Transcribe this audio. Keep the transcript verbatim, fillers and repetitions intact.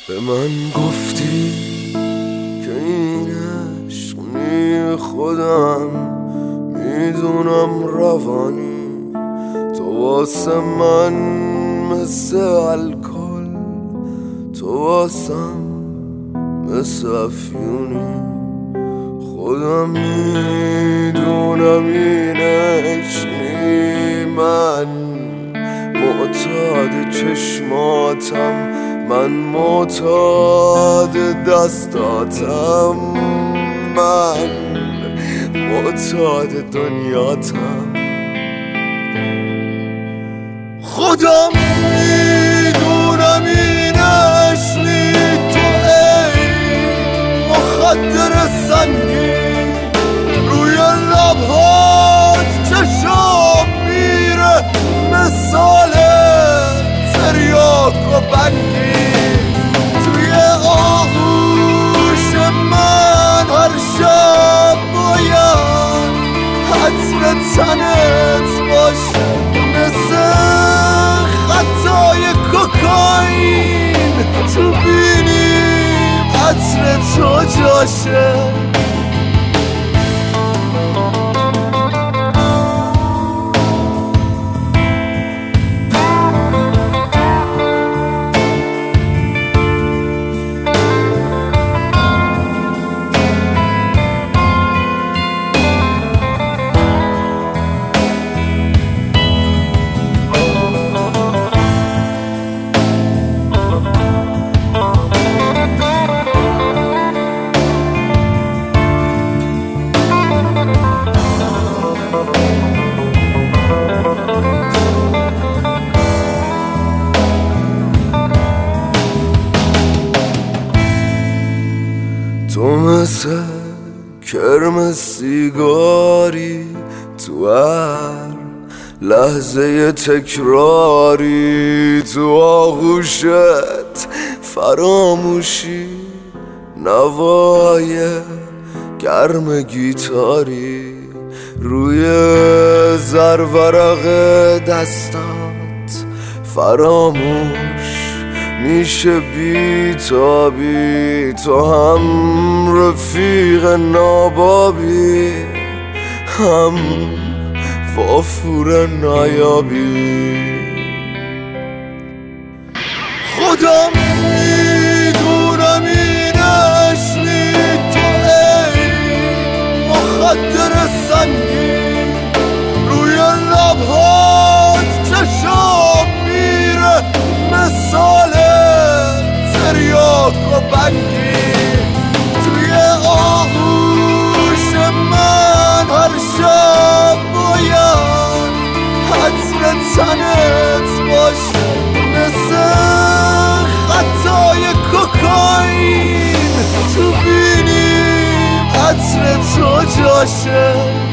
به من گفتی که این عشق نی خودم میدونم روانی، تو واسه من مثل الکل، تو واسم مثل افیونی. خودم میدونم این عشق نی، من معتاد چشماتم، من معتاد دستاتم، من معتاد دنیاتم. خودم میدونم این عشق نی، تو ای مخدر سنگین روی لبهات چشام میره مثال تریاک و بندی. توی آغوش من هر شب باید عطر تنت باشه، مثل خطای کوکائین تو بینیم عطر تو جاشه. تو مثل کرم سیگاری تو هر لحظه تکراری، تو آغوشت فراموشی نوای گرم گیتاری، روی زرورق دستات فراموش میشه بی تابی، تو هم رفیق نابابی، هم وافور نایابی. خودم میدونم این عشق نی، تو ای مخدر سنگین روی لبهات چشام میره مثال تریاک و بندی. توی آغوش من هر شب باید عطر تنت باشه، مثل خطای کوکائین تو بینیم عطر تو جاشه.